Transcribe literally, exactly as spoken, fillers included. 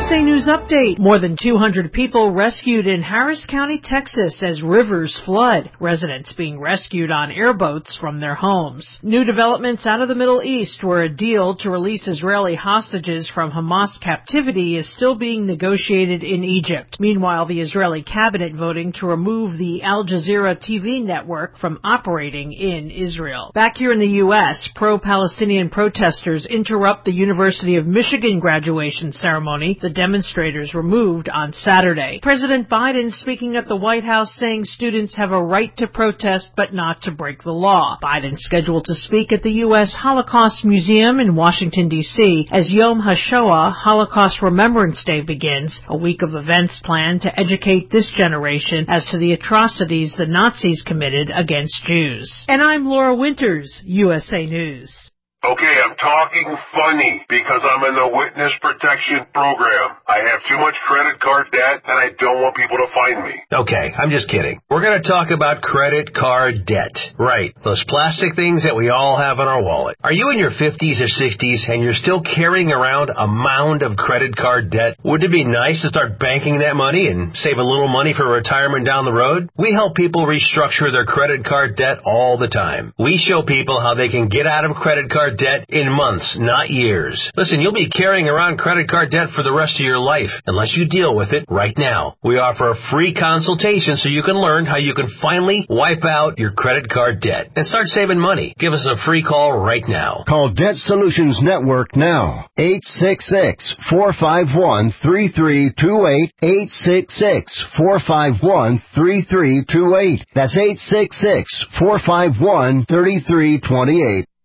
S A News Update. More than two hundred people rescued in Harris County, Texas as rivers flood. Residents being rescued on airboats from their homes. New developments out of the Middle East, where a deal to release Israeli hostages from Hamas captivity is still being negotiated in Egypt. Meanwhile, the Israeli cabinet voting to remove the Al Jazeera T V network from operating in Israel. Back here in the U S, pro-Palestinian protesters interrupt the University of Michigan graduation ceremony the demonstrators removed on Saturday. President Biden speaking at the White House saying students have a right to protest but not to break the law. Biden scheduled to speak at the U S Holocaust Museum in Washington, D C as Yom HaShoah, Holocaust Remembrance Day, begins, a week of events planned to educate this generation as to the atrocities the Nazis committed against Jews. And I'm Laura Winters, U S A News. Okay, I'm talking funny because I'm in the witness protection program. I have too much credit card debt and I don't want people to find me. Okay, I'm just kidding. We're going to talk about credit card debt. Right, those plastic things that we all have in our wallet. Are you in your fifties or sixties and you're still carrying around a mound of credit card debt? Wouldn't it be nice to start banking that money and save a little money for retirement down the road? We help people restructure their credit card debt all the time. We show people how they can get out of credit card debt in months, not years. Listen, you'll be carrying around credit card debt for the rest of your life unless you deal with it right now. We offer a free consultation so you can learn how you can finally wipe out your credit card debt and start saving money. Give us a free call right now. Call Debt Solutions Network now. eight six six, four five one, three three two eight. eight six six, four five one, three three two eight. That's eight six six, four five one, three three two eight.